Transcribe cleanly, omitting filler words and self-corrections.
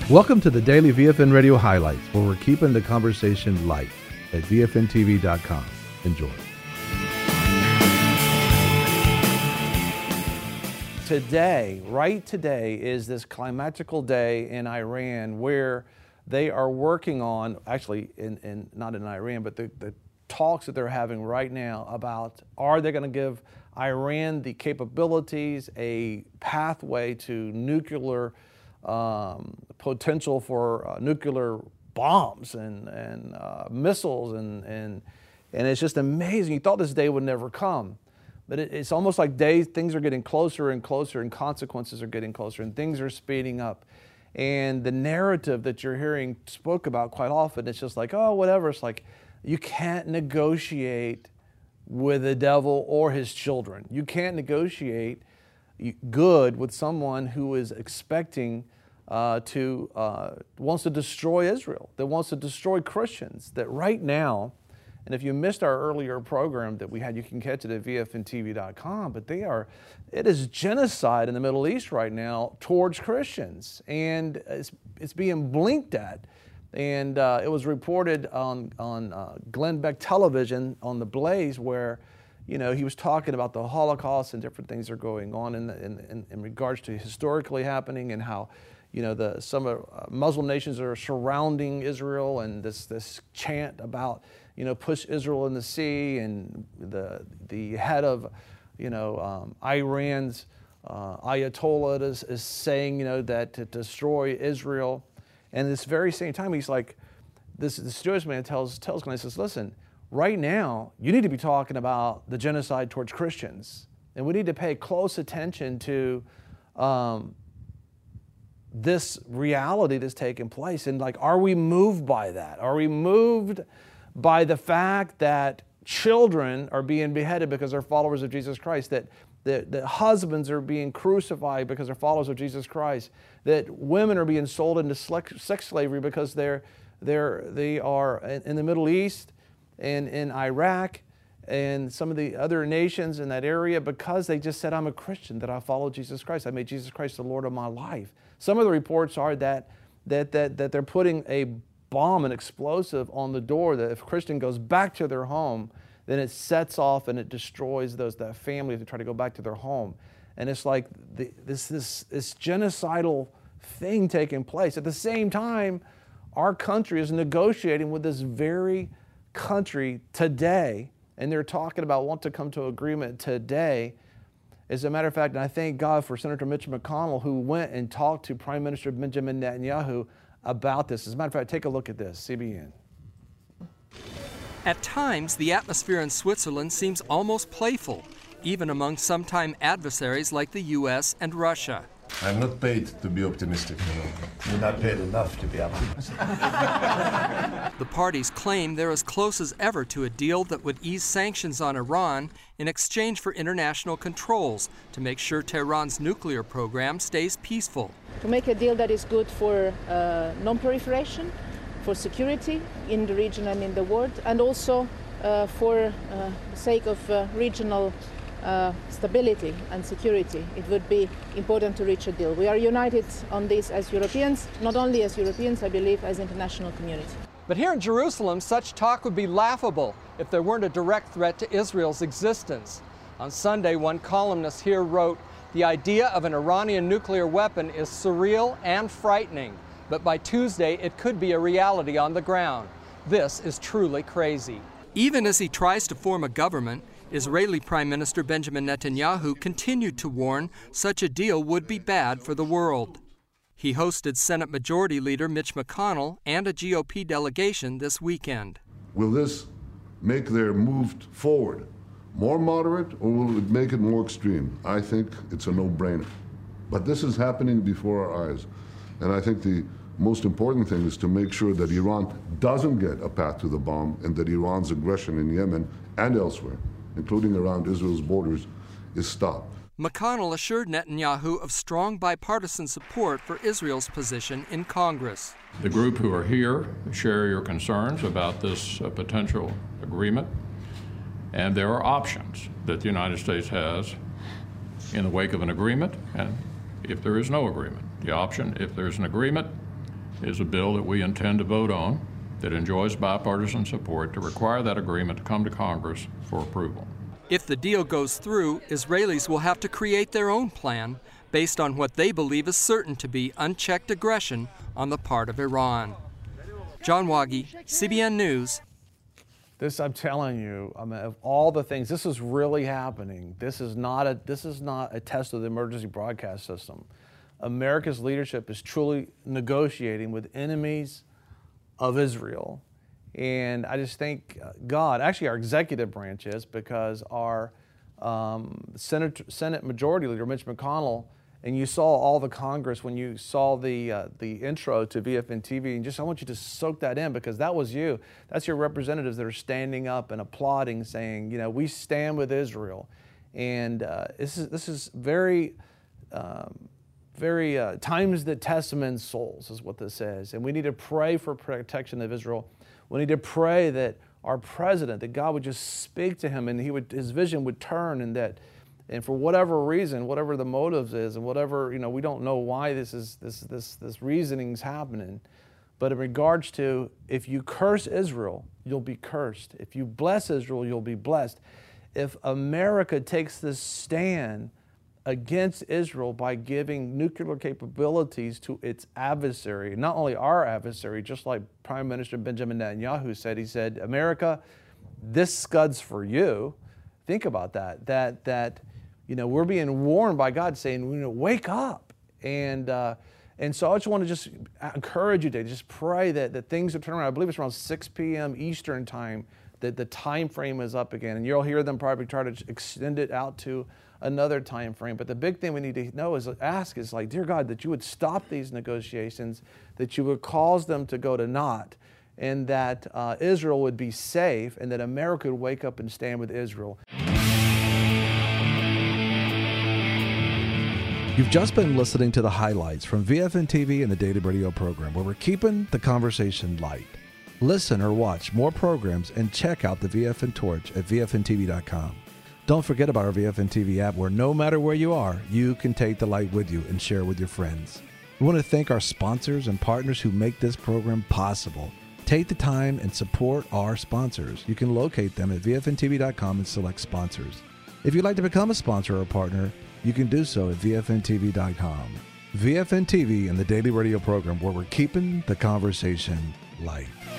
Welcome to the Daily VFN Radio Highlights, where we're keeping the conversation light at VFNTV.com. Enjoy. Today, right today, is this climactical day in Iran where they are working on, actually not in Iran, but the talks that they're having right now about, are they going to give Iran the capabilities, a pathway to nuclear potential for nuclear bombs and missiles, and it's just amazing. You thought this day would never come, but it's almost like things are getting closer and closer, and consequences are getting closer, and things are speeding up. And the narrative that you're hearing spoke about quite often, it's just like, oh, whatever. It's like, you can't negotiate with the devil or his children. You can't negotiate good with someone who is expecting wants to destroy Israel, that wants to destroy Christians, that right now, and if you missed our earlier program that we had, you can catch it at VFNTV.com, but it is genocide in the Middle East right now towards Christians, and it's being blinked at. And it was reported on Glenn Beck television on The Blaze, where he was talking about the Holocaust and different things that are going on in regards to historically happening, and how some Muslim nations are surrounding Israel, and this chant about push Israel in the sea, and the head of Iran's Ayatollah is saying that to destroy Israel. And at this very same time, he's like, the Jewish man tells Glenn, he says, listen, right now, you need to be talking about the genocide towards Christians. And we need to pay close attention to this reality that's taking place. And are we moved by that? Are we moved by the fact that children are being beheaded because they're followers of Jesus Christ, that husbands are being crucified because they're followers of Jesus Christ, that women are being sold into sex slavery because they are in the Middle East and in Iraq and some of the other nations in that area, because they just said, I'm a Christian, that I follow Jesus Christ. I made Jesus Christ the Lord of my life. Some of the reports are that they're putting a bomb, an explosive on the door, that if a Christian goes back to their home, then it sets off and it destroys that family that try to go back to their home. And it's like this genocidal thing taking place. At the same time, our country is negotiating with this very country today, and they're talking about want to come to agreement today. As a matter of fact, and I thank God for Senator Mitch McConnell, who went and talked to Prime Minister Benjamin Netanyahu about this. As a matter of fact, take a look at this, CBN. At times, the atmosphere in Switzerland seems almost playful, even among sometime adversaries like the U.S. and Russia. I'm not paid to be optimistic. You're not paid enough to be optimistic. The parties claim they're as close as ever to a deal that would ease sanctions on Iran in exchange for international controls to make sure Tehran's nuclear program stays peaceful. To make a deal that is good for non-proliferation, for security in the region and in the world, and also for the sake of regional stability and security. It would be important to reach a deal. We are united on this as Europeans, not only as Europeans, I believe, as international community. But here in Jerusalem, such talk would be laughable if there weren't a direct threat to Israel's existence. On Sunday, one columnist here wrote, "The idea of an Iranian nuclear weapon is surreal and frightening, but by Tuesday it could be a reality on the ground. This is truly crazy." Even as he tries to form a government, Israeli Prime Minister Benjamin Netanyahu continued to warn such a deal would be bad for the world. He hosted Senate Majority Leader Mitch McConnell and a GOP delegation this weekend. Will this make their move forward more moderate, or will it make it more extreme? I think it's a no-brainer. But this is happening before our eyes. And I think the most important thing is to make sure that Iran doesn't get a path to the bomb, and that Iran's aggression in Yemen and elsewhere, including around Israel's borders, is stopped. McConnell assured Netanyahu of strong bipartisan support for Israel's position in Congress. The group who are here share your concerns about this potential agreement, and there are options that the United States has in the wake of an agreement and if there is no agreement. The option, if there's an agreement, is a bill that we intend to vote on that enjoys bipartisan support to require that agreement to come to Congress for approval. If the deal goes through, Israelis will have to create their own plan based on what they believe is certain to be unchecked aggression on the part of Iran. John Waggy, CBN News. This, I'm telling you, I mean, of all the things, this is really happening. This is not a test of the emergency broadcast system. America's leadership is truly negotiating with enemies of Israel. And I just thank God, actually our executive branch is, because our Senate Majority Leader, Mitch McConnell, and you saw all the Congress when you saw the intro to VFN TV, and I want you to soak that in, because that was you. That's your representatives that are standing up and applauding, saying, you know, we stand with Israel. And this is very times that test men's souls is what this says. And we need to pray for protection of Israel. We need to pray that our president, that God would just speak to him and his vision would turn, and for whatever reason, whatever the motives is, and whatever, you know, we don't know why this reasoning's happening. But in regards to, if you curse Israel, you'll be cursed. If you bless Israel, you'll be blessed. If America takes this stand against Israel by giving nuclear capabilities to its adversary, not only our adversary, just like Prime Minister Benjamin Netanyahu said, he said, America, this scud's for you. Think about that, you know, we're being warned by God saying, you know, wake up. And so I just want to just encourage you to just pray that things will turn around. I believe it's around 6 p.m. Eastern time that the time frame is up again. And you'll hear them probably try to extend it out to another time frame. But the big thing we need to know is like, dear God, that you would stop these negotiations, that you would cause them to go to naught, and that Israel would be safe, and that America would wake up and stand with Israel. You've just been listening to the highlights from VFN TV and the Daily Radio program, where we're keeping the conversation light. Listen or watch more programs and check out the VFN Torch at VFNTV.com. Don't forget about our VFN TV app, where no matter where you are, you can take the light with you and share with your friends. We want to thank our sponsors and partners who make this program possible. Take the time and support our sponsors. You can locate them at VFNTV.com and select sponsors. If you'd like to become a sponsor or a partner, you can do so at VFNTV.com. VFN TV and the Daily Radio program, where we're keeping the conversation light.